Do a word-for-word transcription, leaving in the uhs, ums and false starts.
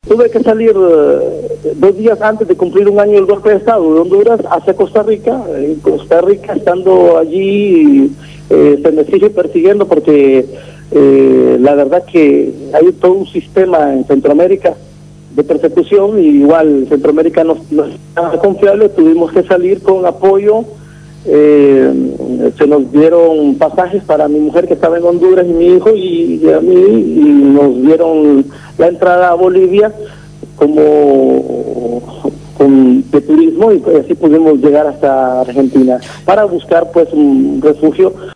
tuve que salir eh, dos días antes de cumplir un año del golpe de Estado de Honduras hacia Costa Rica. En Costa Rica, estando allí, eh, se me sigue persiguiendo porque eh, la verdad que hay todo un sistema en Centroamérica de persecución, y igual Centroamérica no, no es nada confiable. Tuvimos que salir con apoyo. Eh, se nos dieron pasajes para mi mujer que estaba en Honduras y mi hijo y, y a mí, y nos dieron la entrada a Bolivia como con, de turismo, y pues así pudimos llegar hasta Argentina para buscar pues un refugio.